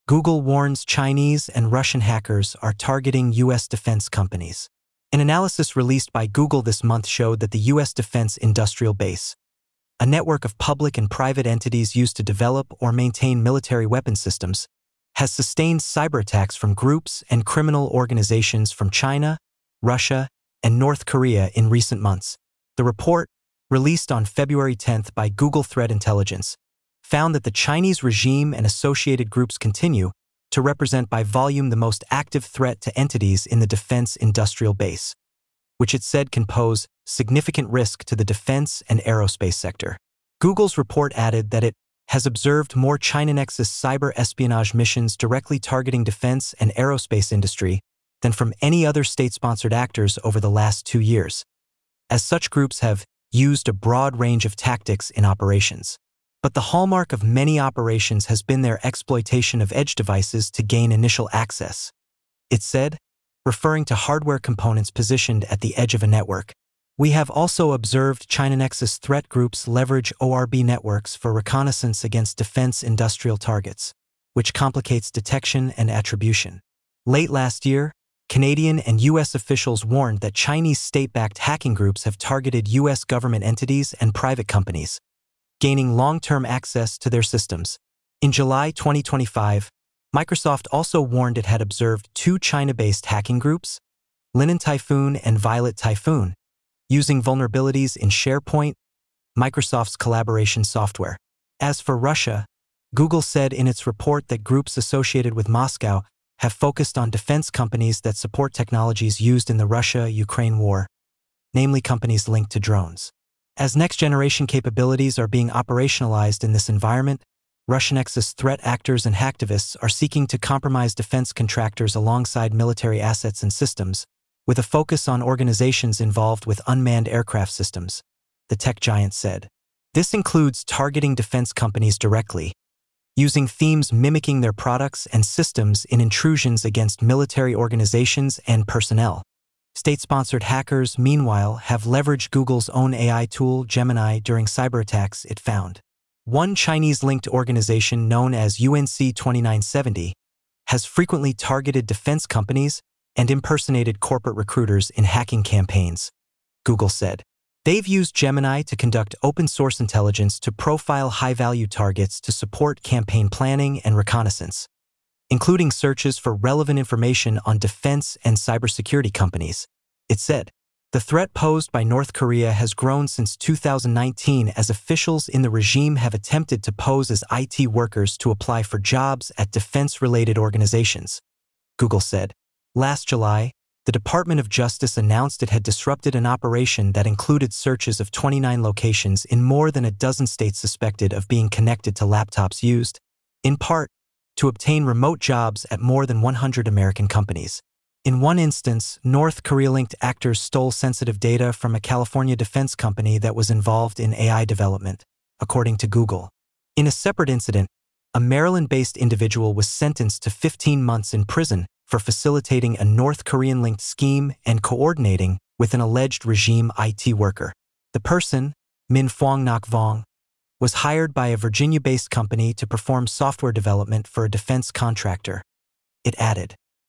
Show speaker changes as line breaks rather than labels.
Google warns Chinese and Russian hackers are targeting U.S. defense companies. An analysis released by Google this month showed that the U.S. Defense Industrial Base, a network of public and private entities used to develop or maintain military weapon systems, has sustained cyber attacks from groups and criminal organizations from China, Russia, and North Korea in recent months. The report, released on February 10th by Google Threat Intelligence, found that the Chinese regime and associated groups continue to represent by volume the most active threat to entities in the defense industrial base, which it said can pose significant risk to the defense and aerospace sector. Google's report added that it has observed more China Nexus cyber espionage missions directly targeting defense and aerospace industry than from any other state-sponsored actors over the last 2 years, as such groups have used a broad range of tactics in operations. But the hallmark of many operations has been their exploitation of edge devices to gain initial access, it said, referring to hardware components positioned at the edge of a network. We have also observed China Nexus threat groups leverage ORB networks for reconnaissance against defense industrial targets, which complicates detection and attribution. Late last year, Canadian and U.S. officials warned that Chinese state-backed hacking groups have targeted U.S. government entities and private companies, gaining long-term access to their systems. In July 2025, Microsoft also warned it had observed 2 China-based hacking groups, Linen Typhoon and Violet Typhoon, using vulnerabilities in SharePoint, Microsoft's collaboration software. As for Russia, Google said in its report that groups associated with Moscow have focused on defense companies that support technologies used in the Russia-Ukraine war, namely companies linked to drones. As next-generation capabilities are being operationalized in this environment, Russian Nexus threat actors and hacktivists are seeking to compromise defense contractors alongside military assets and systems, with a focus on organizations involved with unmanned aircraft systems, the tech giant said. This includes targeting defense companies directly, using themes mimicking their products and systems in intrusions against military organizations and personnel. State-sponsored hackers, meanwhile, have leveraged Google's own AI tool, Gemini, during cyber attacks, it found. One Chinese-linked organization known as UNC 2970 has frequently targeted defense companies and impersonated corporate recruiters in hacking campaigns, Google said. They've used Gemini to conduct open-source intelligence to profile high-value targets to support campaign planning and reconnaissance, including searches for relevant information on defense and cybersecurity companies, it said. The threat posed by North Korea has grown since 2019 as officials in the regime have attempted to pose as IT workers to apply for jobs at defense-related organizations, Google said. Last July, the Department of Justice announced it had disrupted an operation that included searches of 29 locations in more than a dozen states suspected of being connected to laptops used, in part, to obtain remote jobs at more than 100 American companies. In one instance, North Korea-linked actors stole sensitive data from a California defense company that was involved in AI development, according to Google. In a separate incident, a Maryland-based individual was sentenced to 15 months in prison for facilitating a North Korean-linked scheme and coordinating with an alleged regime IT worker. The person, Min Phuong Ngoc Vong, was hired by a Virginia-based company to perform software development for a defense contractor, it added.